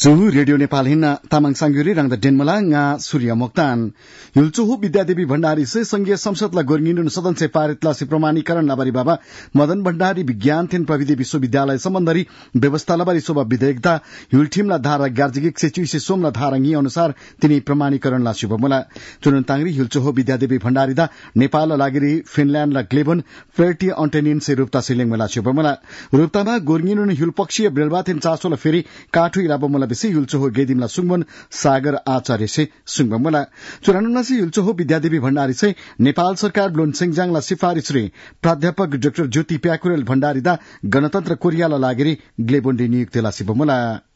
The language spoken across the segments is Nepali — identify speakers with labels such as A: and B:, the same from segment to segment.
A: Zuhu Radio Nepal hinna tamang sangguri rang da denmala nga Surya Mokhtan. Yulchuhu Vidyadeवी Bhandari से संघीय संसदलाई गोर्गिनु सदन से पारितलाई प्रमाणीकरण नबारी बाबा मदन भण्डारी विज्ञान थेन प्रविधि विश्वविद्यालय सम्बन्धी व्यवस्था लबारी शोभा विधेयकता युलठिमला धारा गार्जिगिक से चुइसे सोमला धारंगी अनुसार तिनी प्रमाणीकरण ला शुभमुला चुनन तांगरी युलचुहो विद्यादेवी भण्डारी दा नेपाल लागिरी फिनल्याण्ड ला ग्लेबन फेर्टी अन्टेनिन से रूपता सिलिङला शुभमुला रूपतामा गोर्गिनु युल पक्षीय ब्रेलबा थेन चासोला फेरि काठु इलाबमुला बेसी युलचुहो गेदिमला सुङमन सागर आचार्य से सुङबमुला चुरानुनासी युलचुहो विद्यादेवी भण्डारी से नेपाल सरकार ब्लोन सिंगजाङला सिफारिश रे प्राध्यापक डाक्टर ज्योति प्याकुरेल भण्डारी दा गणतन्त्र कोरियाला लागिरी ग्लेबोन्डी नियुक्तिला सिबमुला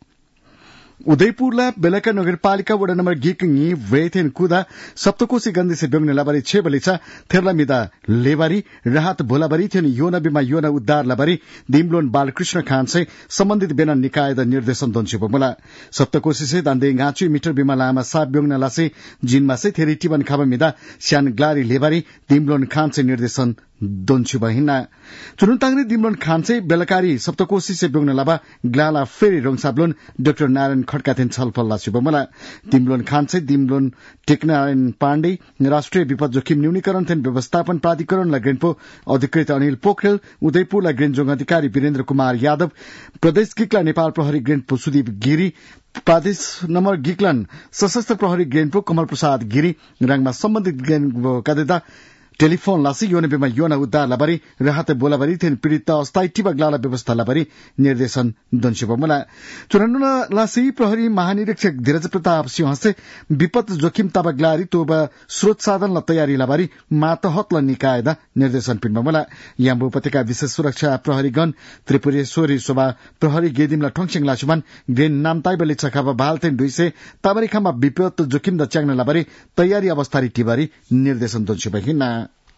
A: उदयपुरला बेलका नगरपालिका वडा नम्बर गिकंगी वेथेन कुदा सप्तकोशी गन्दी से बेंगने लाबारी छे बलिचा थेरला मिदा लेबारी राहत भोलाबारी थेन योना बिमा योना उद्धार लाबारी दिमलोन बालकृष्ण खान से सम्बन्धित बेना निकाय द निर्देशन दोन्छु बमुला सप्तकोशी से दान्दे गाचु मिटर बिमा लामा साब बेंगना लासे जिनमा से थेरी टिबन खाबा मिदा श्यान ग्लारी लेबारी दिमलोन खान से निर्देशन दोन्छु बहिना चुनुन तांगरी दिमलोन खान से बेलकारी सप्तकोशी से बेंगना लाबा ग्लाला फेरि रोङसाब्लोन डाक्टर नारायण खड्का थेन छलफल ला शुभमला दिमलोन खान से दिमलोन टेकनारायण पाण्डे राष्ट्रिय विपद जोखिम न्यूनीकरण थेन व्यवस्थापन प्राधिकरण ला ग्रेनपो अधिकृत अनिल पोखरेल उदयपुर ला ग्रेन जोङ अधिकारी वीरेन्द्र कुमार यादव प्रदेश गिकला नेपाल प्रहरी ग्रेनपो सुदीप गिरी प्रदेश नम्बर गिकलन सशस्त्र प्रहरी ग्रेनपो कमल प्रसाद गिरी रंगमा सम्बन्धित ग्रेन कदेदा टेलिफोन लासी योने बेमा योना उद्धार लाबारी राहत बोलाबारी थेन पीड़ित अस्थायी टिबा ग्लाला व्यवस्था लाबारी निर्देशन दन्शुबमुला चुनानुना लासी प्रहरी महानिरीक्षक धीरज प्रताप सिंह से विपद जोखिम तब ग्लारी तोबा स्रोत साधन ला तयारी लाबारी मातहत ला निकायदा निर्देशन पिनबमुला याम्बु उपत्यका विशेष सुरक्षा प्रहरीगण त्रिपुरेश्वरी शोभा प्रहरी गेदिमला ठोङसेङ लासुमान ग्रेन नामताई बले छखाबा भालथेन दुइसे ताबरी खामा विपद जोखिम द च्याङ्ना लाबारी तयारी अवस्थारी टिबारी निर्देशन दन्शुबहिना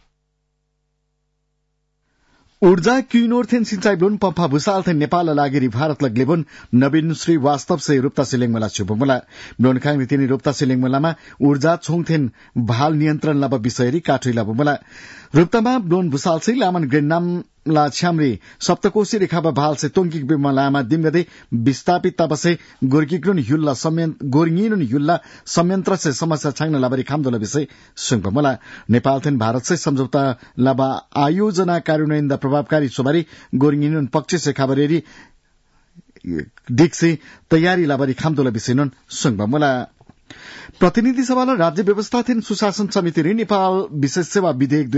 A: ऊर्जा क्यूनोर थेन सिंचाई ब्लोन पंपा भूसाल थेन नेपाल लागिरी भारत ग्लेबोन नवीन श्री वास्तव से रूपता सिलेङमला शुभमुला ब्लोन खाङ रितिनी रूपता सिलेङमलामा ऊर्जा छोङ थेन भाल नियन्त्रण लब विषयरी काठुई लबमुला रूपतामा ब्लोन भूसाल से लामन ग्रेन नाम ला छ्यामरी सप्तकोशी रेखाबा भाल से तोंकिक बिमा लामा दिमगदे विस्थापित तबसे गोर्गिग्रुन युल्ला गोर्गिनुन युल्ला संयंत्र से समस्या छाङ्न लाबारी खामदोला विषय सुङबमुला नेपाल थेन भारत से सम्झौता लाबा आयोजना कार्यान्वयन द प्रभावकारी सोबारी गोर्गिनुन पक्ष से खबरेरी दिक से तयारी लाबारी खामदोला विषय नन सुङबमुला प्रतिनिधि सभालाई राज्य व्यवस्था थेन सुशासन समिति रे नेपाल विशेष सेवा विधेयक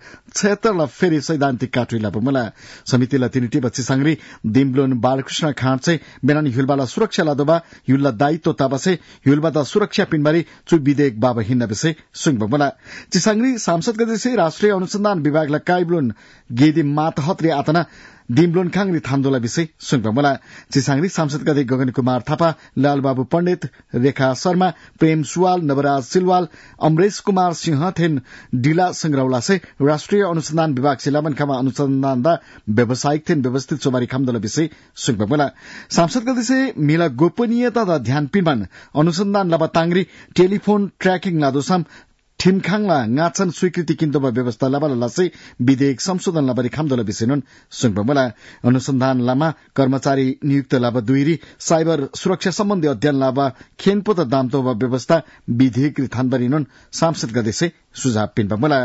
A: 2076 ला फेरि सैद्धान्तिक काठुइला बमला समितिला तिनिटी बच्ची संग्री दिमलोन बालकृष्ण खाँड से बेनानी हुलबाला सुरक्षा लादोबा युल्ला दायित्व ताबसे हुलबादा सुरक्षा पिनबारी चु विधेयक बाबा हिन्न विषय सुङ बमला चिसांग्री सांसद गदेसे राष्ट्रिय अनुसन्धान विभागला काइब्लोन गेदी मातहत रे आतना दिमलोन खाङरी थान्दोला विषय सुङबमला चिसांग्री सांसद गदे गगन कुमार थापा लालबाबु पण्डित रेखा शर्मा प्रेम सुवाल नवराज सिलवाल अमरेश कुमार सिंह थेन डिला संग्रौला से राष्ट्रिय अनुसंधान विभाग सिलामन खामा अनुसंधान दा व्यावसायिक थेन व्यवस्थित सोबारी खामदोला विषय सुङबमला सांसद गदे से मिला गोपनीयता दा ध्यान पिनमान अनुसंधान लबा तांग्री टेलिफोन ट्र्याकिङ लादोसाम ठिमखाङला ngaछन स्वीकृति किन्तोबा व्यवस्था लाबाला लासे विधेयक संशोधन लाबारी खामदोला विषयनन सुङबमला अनुसन्धान लामा कर्मचारी नियुक्त लाबा दुईरी साइबर सुरक्षा सम्बन्धी अध्ययन लाबा खेनपो त दामतोबा व्यवस्था विधेयक थानबारीनन सांसद गदेसे सुझाव पिनबमला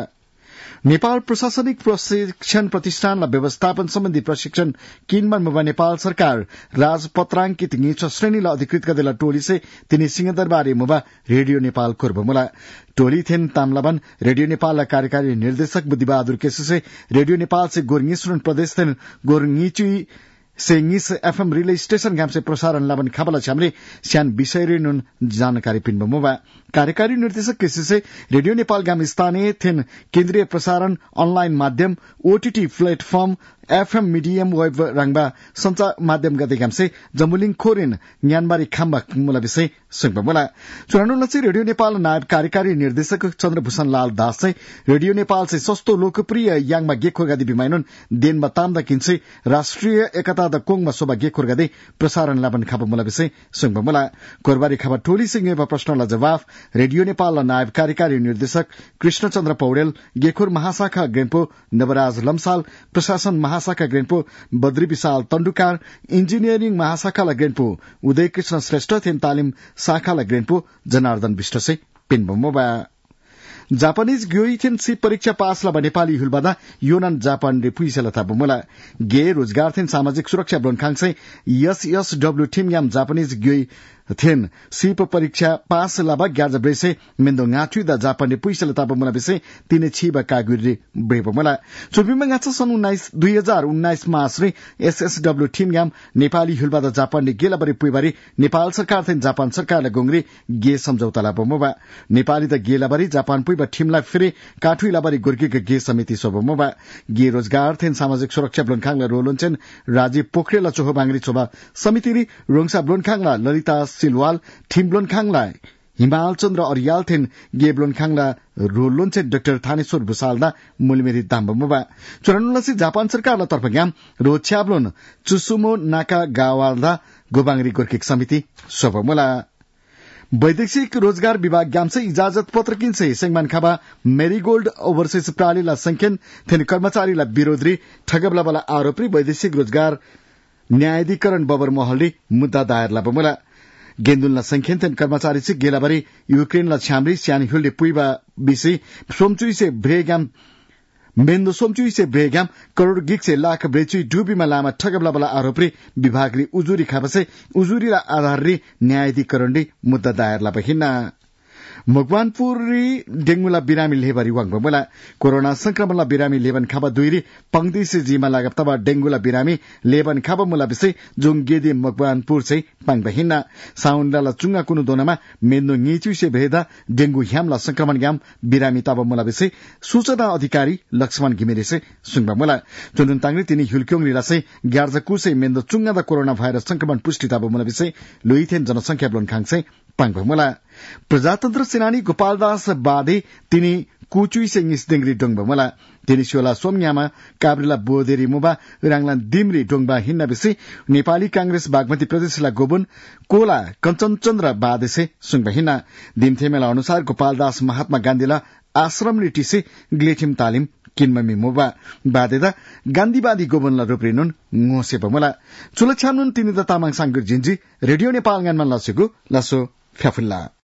A: नेपाल प्रशासनिक प्रशिक्षण प्रतिष्ठानलाई व्यवस्थापन सम्बन्धी प्रशिक्षण किनमान मुबा नेपाल सरकार राजपत्राङ्कित नीच श्रेणीलाई अधिकृत गदेला टोली से तिनी सिंहदरबारी मुबा रेडियो नेपाल कोर्बमुला टोली थेन तामलाबन रेडियो नेपाल कार्यकारी निर्देशक बुद्धिबहादुर केसी से रेडियो नेपाल से गोर्गिसुन प्रदेश थेन गोर्गिचुई से निस एफएम रिले स्टेशन गाम से प्रसारण लाबन खाबला छामरे स्यान विषय रे नुन जानकारी पिनबमुबा कार्यकारी निर्देशक केसी से रेडियो नेपाल गाम स्थानीय थेन केन्द्रीय प्रसारण अनलाइन माध्यम OTT platform FM medium web रंगबा संचार माध्यम गते गाम से जमुलिङ खोरेन ज्ञानबारी खाम्बा मुला विषय सुङबमुला चुनानुला से रेडियो नेपाल नायब कार्यकारी निर्देशक चन्द्रभूषण लाल दास से रेडियो नेपाल से सस्तो लोकप्रिय यांगमा गेखोर गदी बिमाइनुन देनमा तामदा किन्से राष्ट्रिय एकता द कोङमा सोबा गेखोर गदी प्रसारण लाबन खाबा मुला विषय सुङबमुला कोरबारी खाबा टोली सिंगेबा प्रश्नला जवाफ रेडियो नेपाल नायब कार्यकारी निर्देशक कृष्णचन्द्र पौडेल गेखोर महाशाखा ग्रेम्पो नवराज लम्साल प्रशासन महाशाखा ग्रेन्पो बद्री विशाल तण्डुकार इन्जिनियरिङ महाशाखाला ग्रेन्पो उदय कृष्ण श्रेष्ठ थेन तालिम शाखाला ग्रेन्पो जनार्दन विष्ट से पिनबमोबा जापानीज ग्योइथेन सी परीक्षा पास ला नेपाली हुलबादा योनान जापान रे पुइसेला थाबमोला गे रोजगार थेन सामाजिक सुरक्षा ब्लोनखाङ SSW टीम याम जापानीज ग्योइ थेन सीप परीक्षा पास लाबा ग्याज ब्रेसे मेन्दो ngachu दा जापान रे पुइसेला थाबमोला बिसे तिने छिबा कागुरी ब्रेबमोला चुबिमा ngacha सन् 2019 मास रे SSW टीम याम नेपाली हुलबादा जापान रे गेलाबरी पुइबारी नेपाल सरकार थेन जापान सरकारले गोंगरी गे सम्झौता लाबमोबा नेपाली द गेलाबरी जापान पुइबा टीमलाई फेरि काठुई लाबरी गोर्कीका गे समिति सोबमोबा गे रोजगार थेन सामाजिक सुरक्षा ब्लोनखाङला रोलोन्छन् राजीव पोखरेल चोहो बांगरी छोबा समिति री रोङसा ब्लोनखाङला ललिता सिलवाल ठिम ब्लोनखाङलाई हिमाल चन्द्र अरियाल थेन गे ब्लोनखाङला रोलोन्छे डाक्टर थानेश्वर भुसालदा मुलमेरी दाम्बमोबा चुरानुलसी जापान सरकारला तर्फ ग्याम रोछ्याब्लोन चुसुमो नाका गावालदा गोबांगरी गोर्कीक समिति सोबमोला वैदेशिक रोजगार विभाग ग्यामसे इजाजत पत्र किन्से सेंगमान खाबा मेरीगोल्ड ओभरसीज प्रालीला संख्यन थेन कर्मचारीला विरोधी ठगबलाबला आरोपी वैदेशिक रोजगार न्यायाधिकरण बबर महलले मुद्दा दायर लाबमोला गेन्दुलना संख्यन थेन कर्मचारी से गेलाबारी युक्रेनला छ्यामरी स्यानी हुलले पुइबा बिसी सोमचुई से भ्रेग्याम मेन्दो सोमचुई से ब्रेग्याम करोड़ गिक से लाख ब्रेचुई डुबीमा लामा ठगबलाबला आरोपी विभागले उजुरी खाबसे उजुरीला आधारले न्यायाधिकरणले मुद्दा दायर लाबहिना मकवानपुरी डेंगुला बिरामी लेबरी वाङबमोला कोरोना संक्रमणला बिरामी लेबन खाबा दुईरी पंक्ति से जीमा लागतबा डेंगुला बिरामी लेबन खाबा मुला बिसे जुङ गेदी मकवानपुर से पाङबहिना साउन्डाला चुंगा कुनु दोनामा मेन्दो ङिचु से भेदा डेंगु ह्यामला संक्रमण ग्याम बिरामी ताबा मुला बिसे सूचना अधिकारी लक्ष्मण घिमिरे से सुङबमोला चुनुन ताङले तिनी हुलक्योङ लिलासे ग्यार्जकु से मेन्दो चुंगा दा कोरोना भाइरस संक्रमण पुष्टि ताबा मुला बिसे लुइथेन जनसंख्या ब्लोनखाङ से पाङबमोला प्रजातन्त्र सेनानी गोपालदास बादे तिनी कुचुई से निस्देंगरी डोंगबमोला तिनी सोला सोमयामा काब्रेला बोदेरी मुबा राङला दिमरी डोंगबा हिन्ना बिसे नेपाली कांग्रेस बागमती प्रदेशला गोबुन कोला कञ्चनचन्द्र बादे से सुङबा हिन्ना दिमथेमेला अनुसार गोपालदास महात्मा गान्धीला आश्रम लिटिसे ग्लेथिम तालिम किनममी मुबा बादेदा गान्धीवादी गोबनला रूपरिनुन ngose बमोला चुलछानुन तिनी द तामाङ सांगुर जिन्जी रेडियो नेपाल गानमा लसेगु लसो फ्याफुल्ला